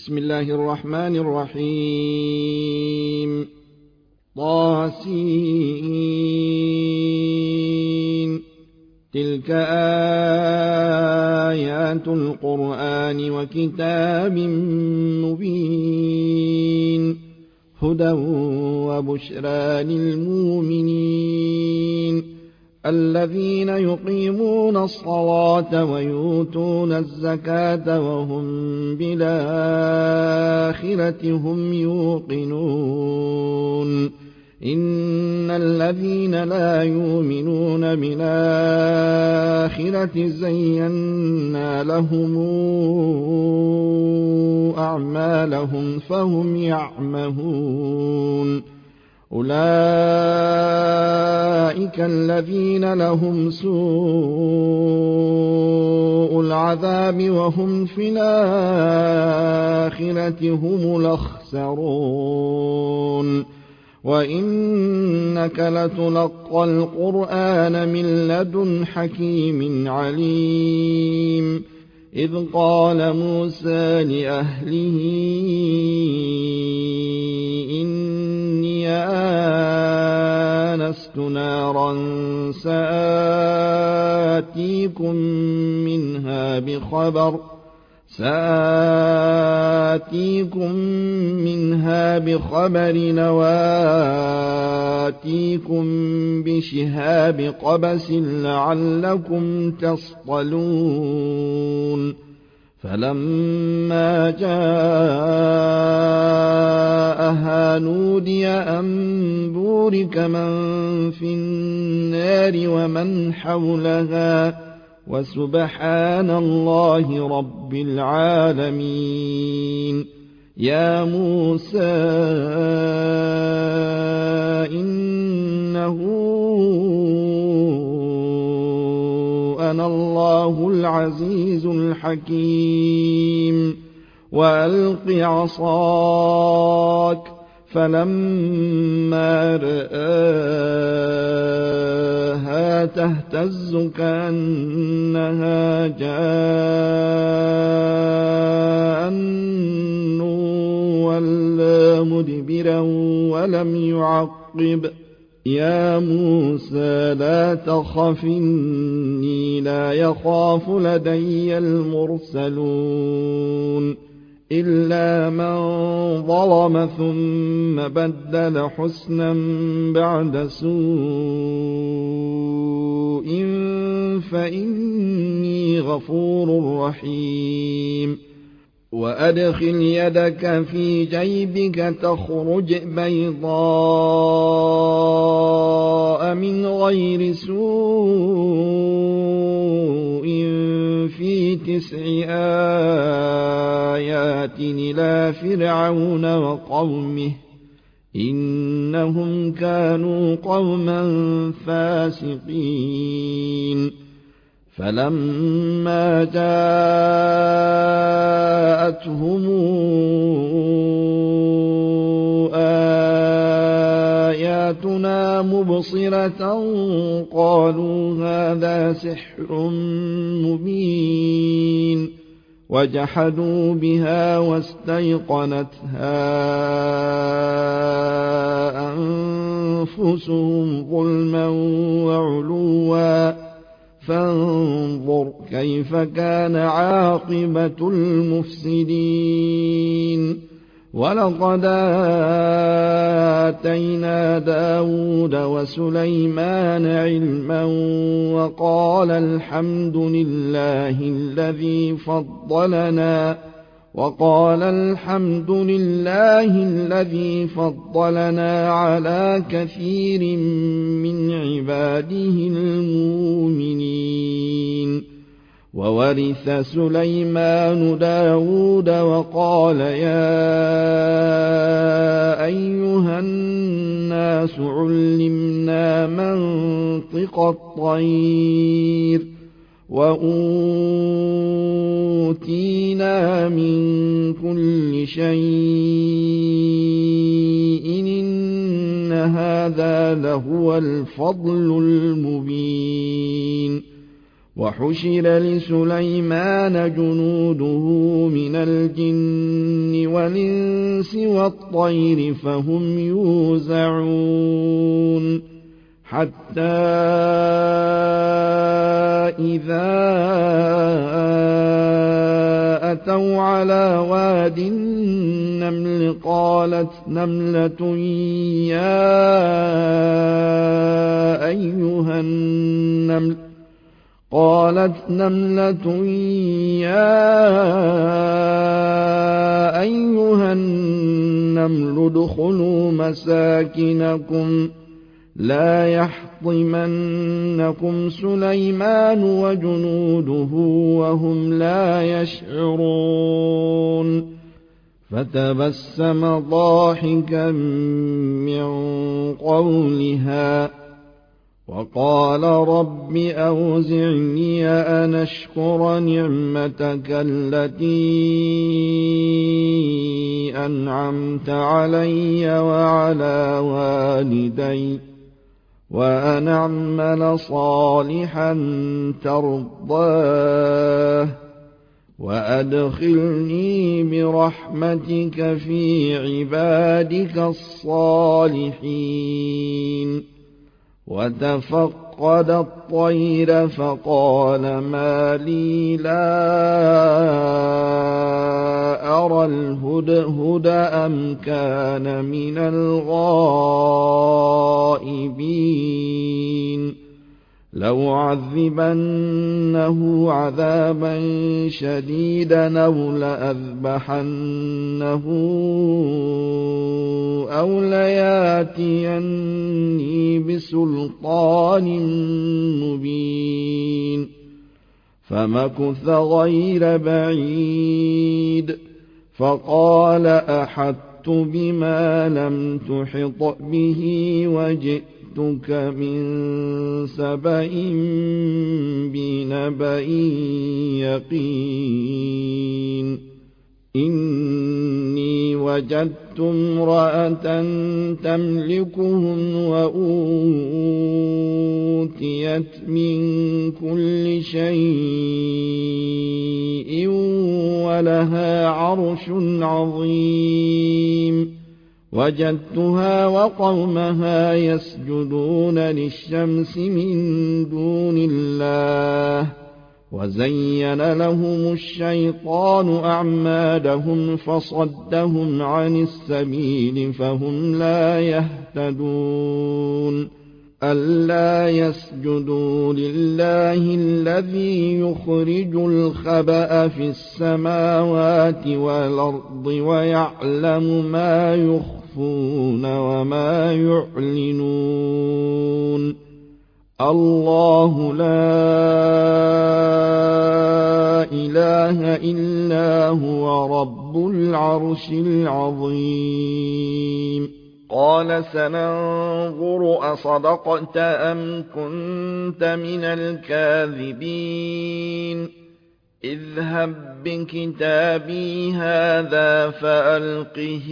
بسم الله الرحمن الرحيم. طاسين. تلك آيات القرآن وكتاب مبين هدى وبشرى للمؤمنين الذين يقيمون الصلاة ويؤتون الزكاة وهم بالآخرة هم يوقنون إن الذين لا يؤمنون بالآخرة زينا لهم أعمالهم فهم يعمهون أولئك الذين لهم سوء العذاب وهم في الآخرة هم الأخسرون وإنك لتلقى القرآن من لدن حكيم عليم إذ قال موسى لأهله إني آنست نارا سآتيكم منها بخبر وآتيكم بشهاب قبس لعلكم تصطلون فلما جاءها نودي أن بورك من في النار ومن حولها وسبحان الله رب العالمين. يا موسى إنه أنا الله العزيز الحكيم وألق عصاك فلما رآها تهتز كأنها جان ولا مدبرا ولم يعقب. يا موسى لا تخف إني لا يخاف لدي المرسلون إلا من ظلم ثم بدل حسنا بعد سوء فإني غفور رحيم. وأدخل يدك في جيبك تخرج بيضاء من غير سوء في 9 آيات إلى فرعون وقومه إنهم كانوا قوما فاسقين. فلما جاءتهم آياتنا مبصرة قالوا هذا سحر مبين وجحدوا بها واستيقنتها أنفسهم ظلما وعلوا فانظر كيف كان عاقبة المفسدين. ولقد آتينا داود وسليمان علما وقال الحمد لله الذي فضلنا على كثير من عباده المؤمنين. وورث سليمان داود وقال يا أيها الناس علمنا منطق الطير وأوتينا من كل شيء إن هذا لهو الفضل المبين. وحشر لسليمان جنوده من الجن والإنس والطير فهم يوزعون حتى إذا أتوا على واد النمل قالت نملة يا أيها النمل ادخلوا مساكنكم لا يحطمنكم سليمان وجنوده وهم لا يشعرون فتبسم ضاحكا من قولها وقال رب أوزعني أن أشكر نعمتك التي أنعمت علي وعلى والدي وأن أعمل صالحا ترضاه وأدخلني برحمتك في عبادك الصالحين وتفقد الطير فقال ما لي لا أرى الهدهد أم كان من الغائبين لأعذبنه عذابا شديدا أو لأذبحنه أو لياتيني بسلطان مبين فمكث غير بعيد فقال أحطت بما لم تحط به وجئتك من سبأ بنبأ يقين إني وجدت امرأة تملكهم وأوتيت من كل شيء ولها عرش عظيم وجدتها وقومها يسجدون للشمس من دون الله وزين لهم الشيطان أعمالهم فصدهم عن السبيل فهم لا يهتدون ألا يسجدوا لله الذي يخرج الخبأ في السماوات والأرض ويعلم ما يخفون وما يعلنون الله لا إله إلا هو رب العرش العظيم قال سننظر أصدقت أم كنت من الكاذبين اذهب بكتابي هذا فألقه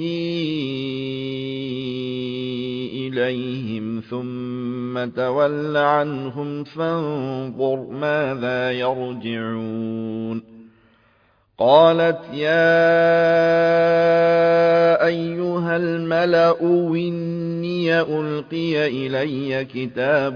إليهم ثم تول عنهم فانظر ماذا يرجعون قالت يا أيها الملأ إني ألقي إلي كتاب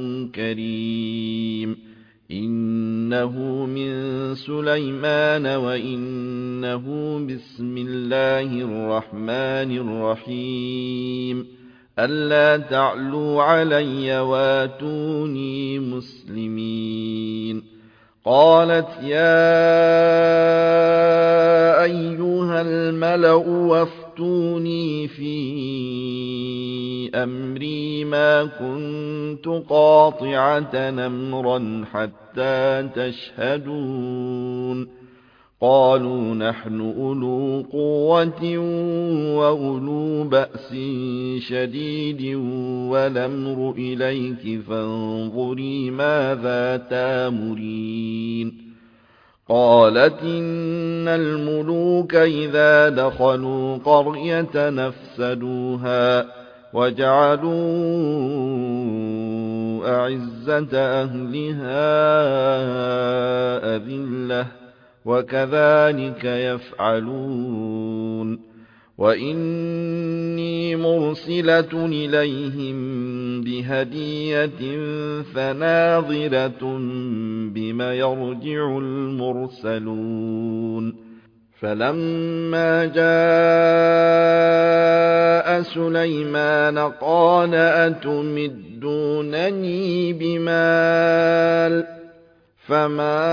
كريم إنه من سليمان وإنه بسم الله الرحمن الرحيم ألا تعلوا علي واتوني مسلمين قالت يا أيها الملأ وافتوني في أمري ما كنت قاطعة أمرا حتى تشهدون قالوا نحن أولو قوة وأولو بأس شديد والأمر إليك فانظري ماذا تامرين قالت إن الملوك إذا دخلوا قرية نفسدوها وجعلوا أعزة أهلها أذلة وكذلك يفعلون وإني مرسلة إليهم بهدية فناظرة بما يرجع المرسلون فلما جاء سليمان قال أتمدونني بمال فما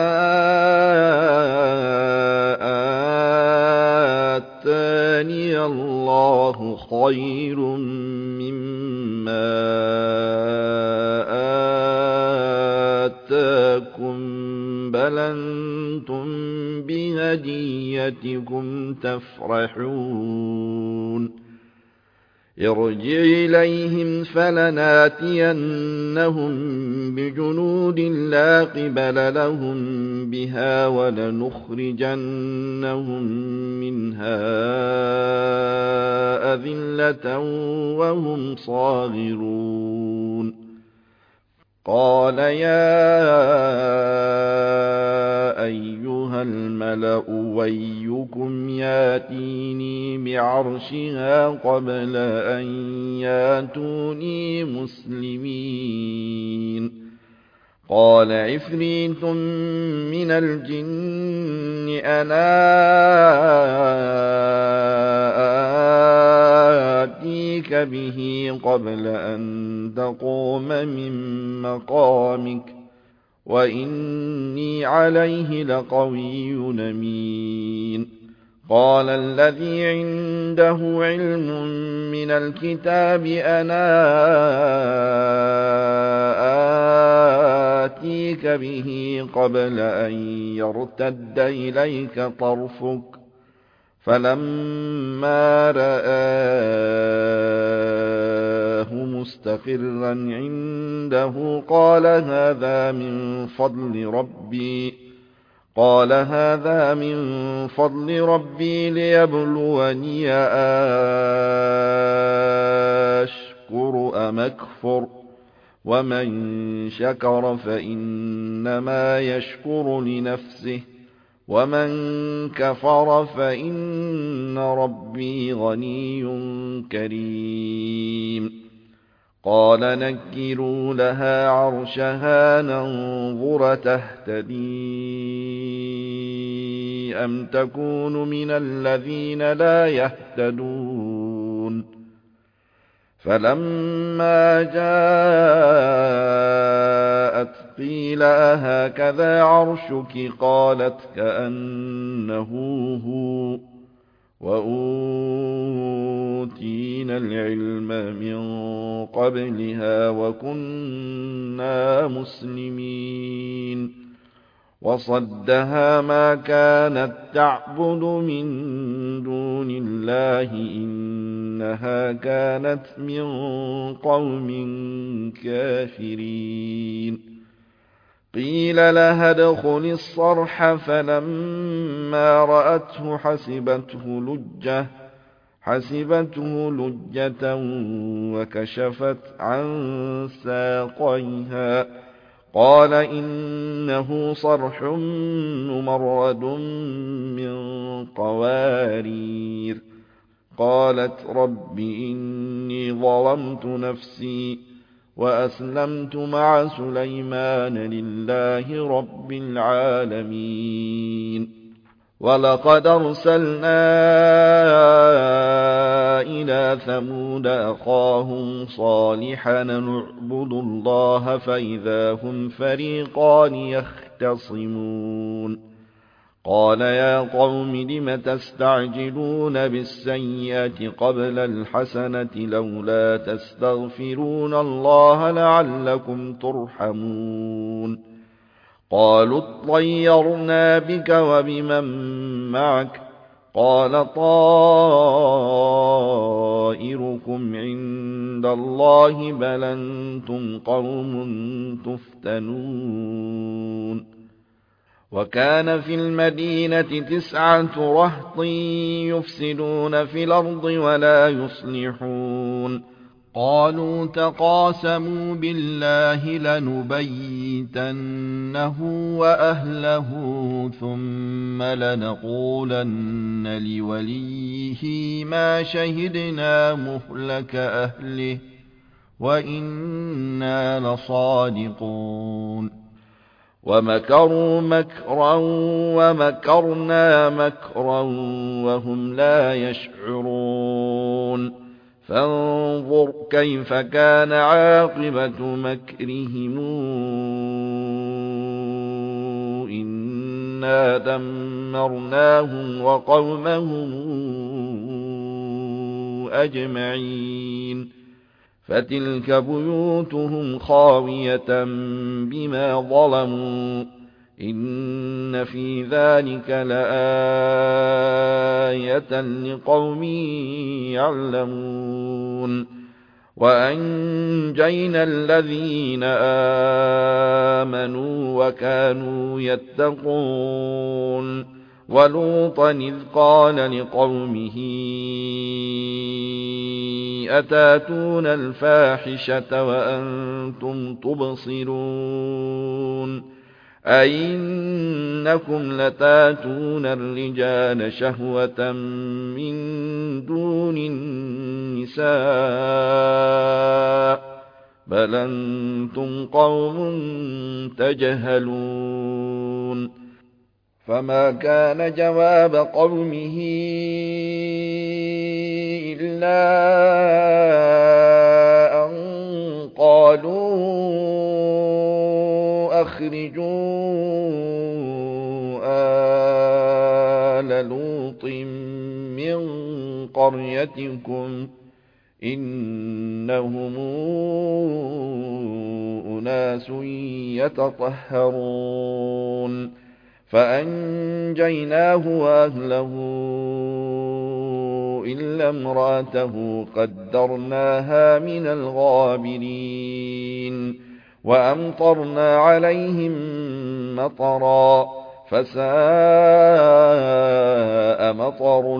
آتاني الله خير مما آتاكم بل أنتم بهديتكم تفرحون ارجع إليهم فلناتينهم بجنود لا قبل لهم بها ولنخرجنهم منها أذلة وهم صاغرون قال يا أيها الملأ أيكم ياتيني بعرشها قبل أن ياتوني مسلمين قال عفريت من الجن أنا آتيك به قبل أن تقوم من مقامك وإني عليه لقوي أمين قال الذي عنده علم من الكتاب أنا آتيك به قبل أن يرتد إليك طرفك فلما رآه مستقرا عنده قال هذا من فضل ربي ليبلوني أشكر أم أكفر ومن شكر فإنما يشكر لنفسه ومن كفر فإن ربي غني كريم قال نكروا لها عرشها ننظر تهتدي أم تكون من الذين لا يهتدون فلما جاءت قيل أهكذا عرشك قالت كأنه هو وأوتينا العلم من قبلها وكنا مسلمين وصدها ما كانت تعبد من دون الله إنها كانت من قوم كافرين قيل لها ادخل الصرح فلما رأته حسبته لجة وكشفت عن ساقيها قال إنه صرح ممرد من قوارير قالت رب إني ظلمت نفسي وأسلمت مع سليمان لله رب العالمين ولقد أرسلنا إلى ثمود أخاهم صالحا نعبد الله فإذا هم فريقان يختصمون قال يا قوم لم تستعجلون بالسيئة قبل الحسنة لولا تستغفرون الله لعلكم ترحمون قالوا اطيرنا بك وبمن معك قال طائركم عند الله بل أنتم قوم تفتنون وكان في المدينة 9 رهط يفسدون في الأرض ولا يصلحون قالوا تقاسموا بالله لنبيتنه وأهله ثم لنقولن لوليه ما شهدنا مهلك أهله وإنا لصادقون ومكروا مكرا ومكرنا مكرا وهم لا يشعرون فانظر كيف كان عاقبة مكرهم إنا دمرناهم وقومهم أجمعين فتلك بيوتهم خاوية بما ظلموا إن في ذلك لآية لقوم يعلمون وأنجينا الذين آمنوا وكانوا يتقون ولوطا إذ قال لقومه أتاتون الفاحشة وأنتم تبصرون أئنكم لتاتون الرجال شهوة من دون النساء بل أنتم قوم تجهلون فما كان جواب قومه إلا أن قالوا أخرجوا آل لوط من قريتكم إنهم أناس يتطهرون فأنجيناه وأهله إلا امرأته قدرناها من الغابرين وأمطرنا عليهم مطرا فساء مطر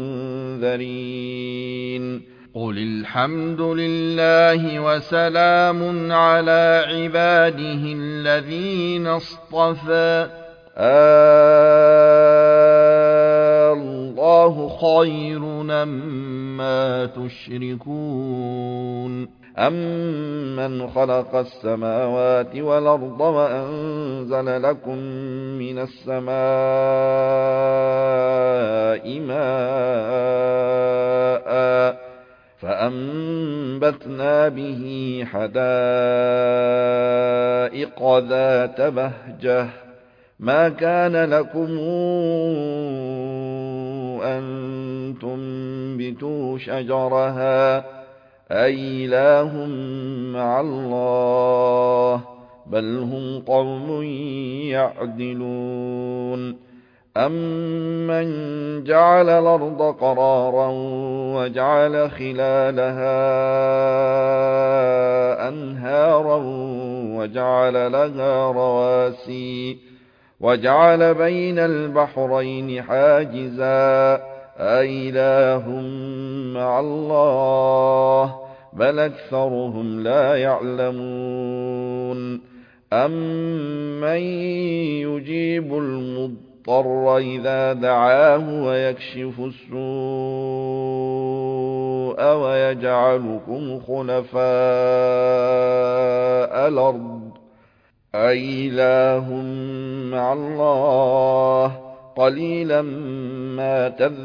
المنذرين قل الحمد لله وسلام على عباده الذين اصطفى الله خير مما تشركون أمن خلق السماوات والأرض وأنزل لكم من السماء ماء فأنبتنا به حدائق ذات بهجة ما كان لكم أن تنبتوا شجرها أإله مع الله بل هم قوم يعدلون أمن جعل الأرض قرارا وجعل خلالها أنهارا وجعل لها رواسي وجعل بين البحرين حاجزا أإله مع الله بل أكثرهم لا يعلمون أمن يجيب المضطر إذا دعاه ويكشف السوء ويجعلكم خلفاء الأرض أإله مع الله قليلا ما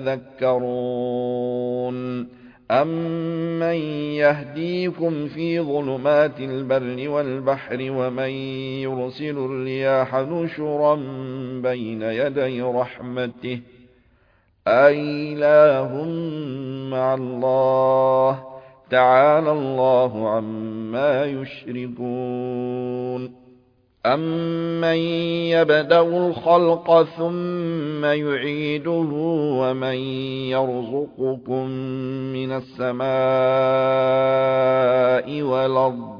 تذكرون أمن يهديكم في ظلمات البر والبحر ومن يرسل الرياح نشرا بين يدي رحمته أإله مع الله تعالى الله عما يشركون أمن يبدأ الخلق ثم يعيده ومن يرزقكم من السماء والأرض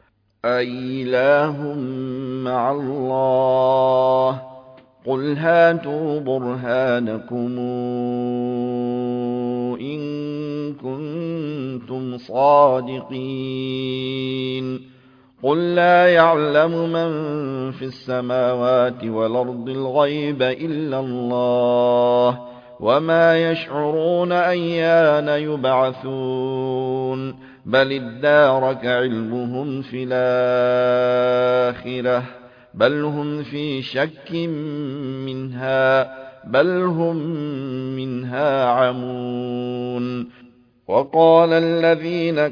أإله مع الله قل هاتوا برهانكم إن كنتم صادقين قل لا يعلم من في السماوات والأرض الغيب إلا الله وما يشعرون أيان يبعثون بل ادارك علمهم في الآخرة بل هم في شك منها بل هم منها عمون وقال الذين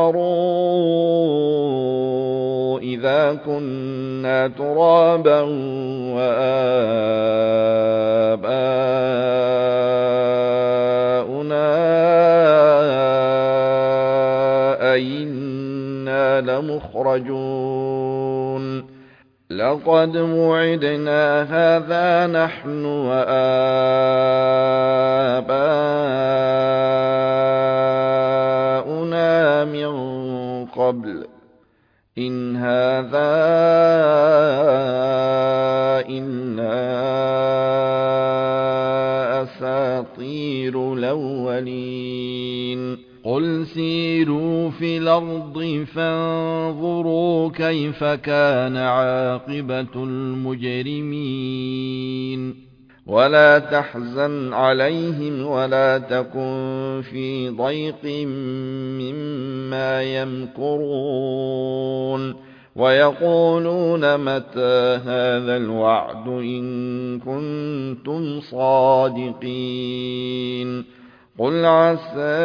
كفروا إذا كنا ترابا وآباؤنا أئنا لمخرجون لقد وعدنا هذا نحن وآباؤنا من قبل إن هذا إلا أساطير الأولين قل سيروا في الأرض فانظروا كيف كان عاقبة المجرمين ولا تحزن عليهم ولا تكن في ضيق مما يمكرون ويقولون متى هذا الوعد إن كنتم صادقين قل عسى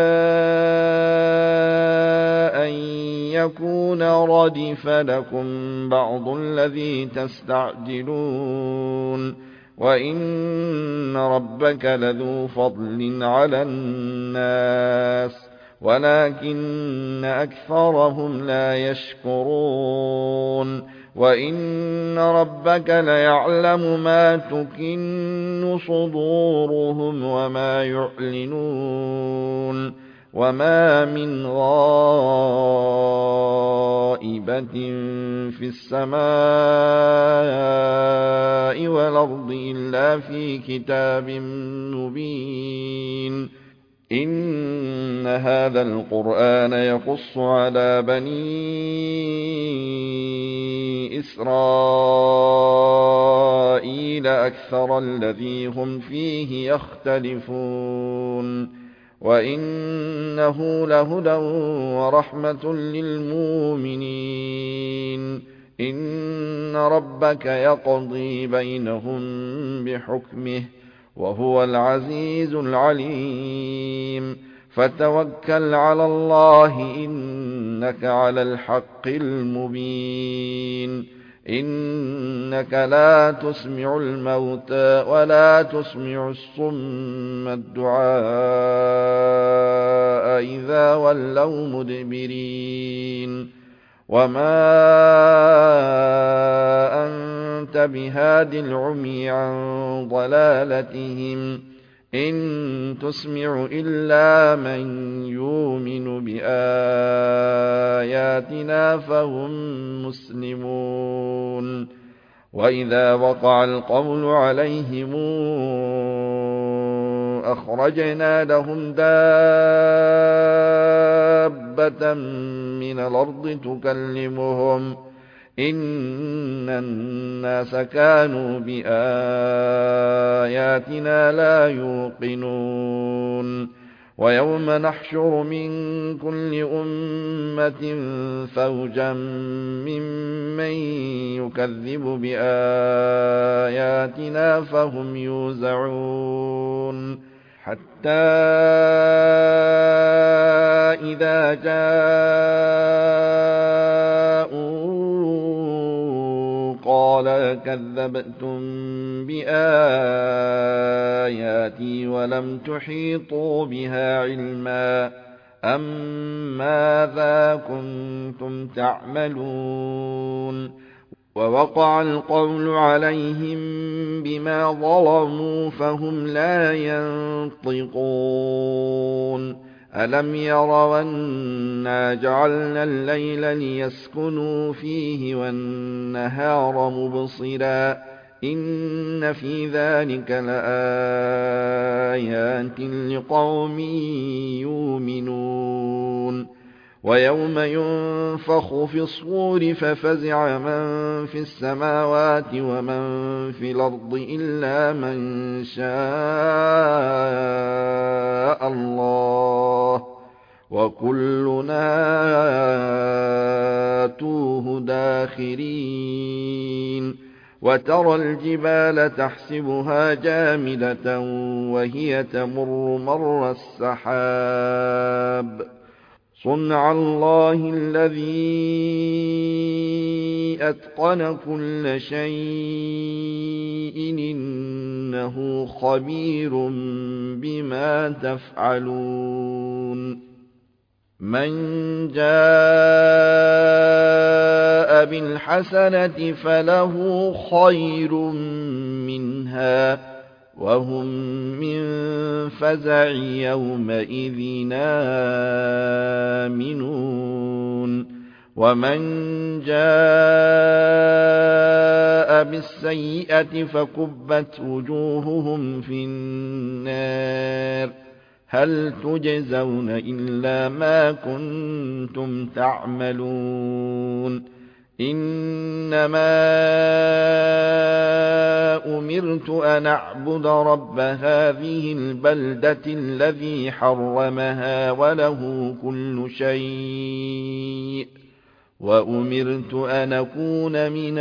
أن يكون ردف لكم بعض الذي تستعجلون وإن ربك لذو فضل على الناس ولكن أكثرهم لا يشكرون وإن ربك ليعلم ما تكن صدورهم وما يعلنون وما من غائبة في السماء والأرض إلا في كتاب مبين إن هذا القرآن يقص على بني إسرائيل أكثر الذي هم فيه يختلفون وإنه لهدى ورحمة للمؤمنين إن ربك يقضي بينهم بحكمه وهو العزيز العليم فتوكل على الله إنك على الحق المبين إنك لا تسمع الموتى ولا تسمع الصم الدعاء إذا ولوا مدبرين وما أنت بهاد العمي عن ضلالتهم إن تسمع إلا من يؤمن بآياتنا فهم مسلمون وإذا وقع القول عليهم أخرجنا لهم دابة من الأرض تكلمهم إن الناس كانوا بآياتنا لا يوقنون ويوم نحشر من كل أمة فوجا ممن يكذب بآياتنا فهم يوزعون حتى إذا جاءوا قال كذبتم بآياتي ولم تحيطوا بها علما أم ماذا كنتم تعملون ووقع القول عليهم بما ظلموا فهم لا ينطقون ألم يروا أنا جعلنا الليل ليسكنوا فيه والنهار مبصرا إن في ذلك لآيات لقوم يؤمنون ويوم ينفخ في الصور ففزع من في السماوات ومن في الأرض إلا من شاء الله وكلنا آتوه داخرين وترى الجبال تحسبها جامدة وهي تمر مر السحاب صنع الله الذي أتقن كل شيء إنه خبير بما تفعلون من جاء بالحسنة فله خير منها وهم من فزع يومئذ آمنون ومن جاء بالسيئة فكبت وجوههم في النار هل تجزون إلا ما كنتم تعملون إنما أمرت أن أعبد رب هذه البلدة الذي حرمها وله كل شيء وأمرت أن أكون من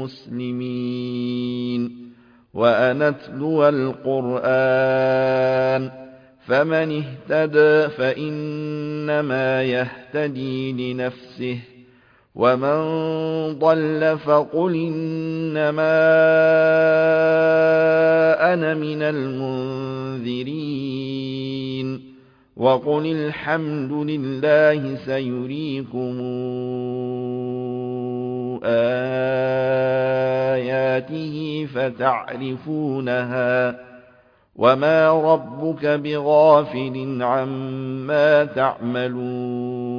المسلمين وأن أتلو القرآن فمن اهتدى فإنما يهتدي لنفسه ومن ضل فقل إنما أنا من المنذرين وقل الحمد لله سيريكم آياته فتعرفونها وما ربك بغافل عما تعملون